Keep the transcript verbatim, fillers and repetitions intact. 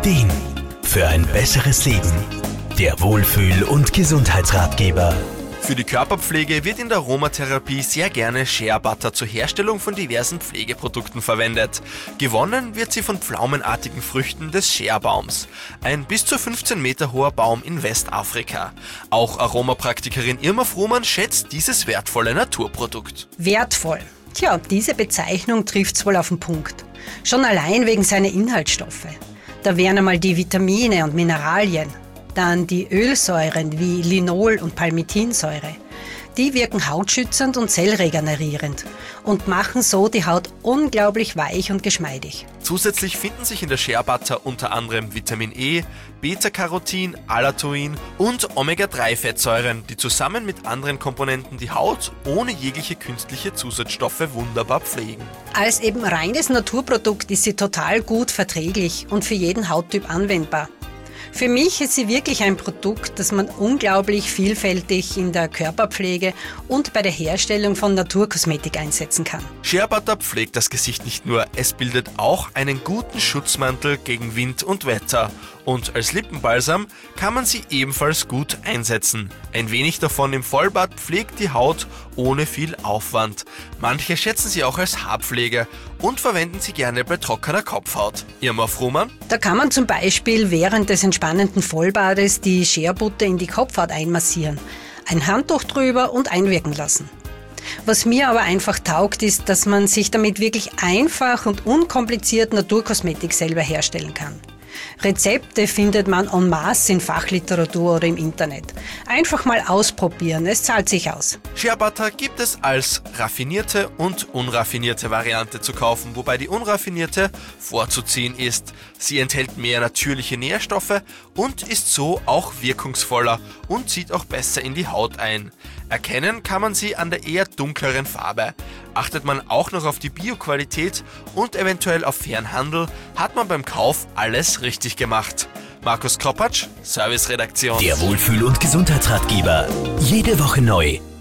Ideen für ein besseres Leben. Der Wohlfühl- und Gesundheitsratgeber. Für die Körperpflege wird in der Aromatherapie sehr gerne Shea Butter zur Herstellung von diversen Pflegeprodukten verwendet. Gewonnen wird sie von pflaumenartigen Früchten des Shea-Baums. Ein bis zu fünfzehn Meter hoher Baum in Westafrika. Auch Aromapraktikerin Irma Frumann schätzt dieses wertvolle Naturprodukt. Wertvoll. Tja, diese Bezeichnung trifft's wohl auf den Punkt. Schon allein wegen seiner Inhaltsstoffe. Da wären einmal die Vitamine und Mineralien. Dann die Ölsäuren wie Linol und Palmitinsäure. Die wirken hautschützend und zellregenerierend und machen so die Haut unglaublich weich und geschmeidig. Zusätzlich finden sich in der Shea Butter unter anderem Vitamin E, Beta-Carotin, Allantoin und Omega drei Fettsäuren, die zusammen mit anderen Komponenten die Haut ohne jegliche künstliche Zusatzstoffe wunderbar pflegen. Als eben reines Naturprodukt ist sie total gut verträglich und für jeden Hauttyp anwendbar. Für mich ist sie wirklich ein Produkt, das man unglaublich vielfältig in der Körperpflege und bei der Herstellung von Naturkosmetik einsetzen kann. Shea Butter pflegt das Gesicht nicht nur, es bildet auch einen guten Schutzmantel gegen Wind und Wetter. Und als Lippenbalsam kann man sie ebenfalls gut einsetzen. Ein wenig davon im Vollbad pflegt die Haut ohne viel Aufwand. Manche schätzen sie auch als Haarpflege und verwenden sie gerne bei trockener Kopfhaut. Irma Frumann? Da kann man zum Beispiel während des entspannenden Vollbades die Shea Butter in die Kopfhaut einmassieren, ein Handtuch drüber und einwirken lassen. Was mir aber einfach taugt, ist, dass man sich damit wirklich einfach und unkompliziert Naturkosmetik selber herstellen kann. Rezepte findet man en masse in Fachliteratur oder im Internet. Einfach mal ausprobieren, es zahlt sich aus. Shea Butter gibt es als raffinierte und unraffinierte Variante zu kaufen, wobei die unraffinierte vorzuziehen ist. Sie enthält mehr natürliche Nährstoffe und ist so auch wirkungsvoller und zieht auch besser in die Haut ein. Erkennen kann man sie an der eher dunkleren Farbe. Achtet man auch noch auf die Bioqualität und eventuell auf fairen Handel, hat man beim Kauf alles richtig gemacht. Markus Kropatsch, Serviceredaktion. Der Wohlfühl- und Gesundheitsratgeber. Jede Woche neu.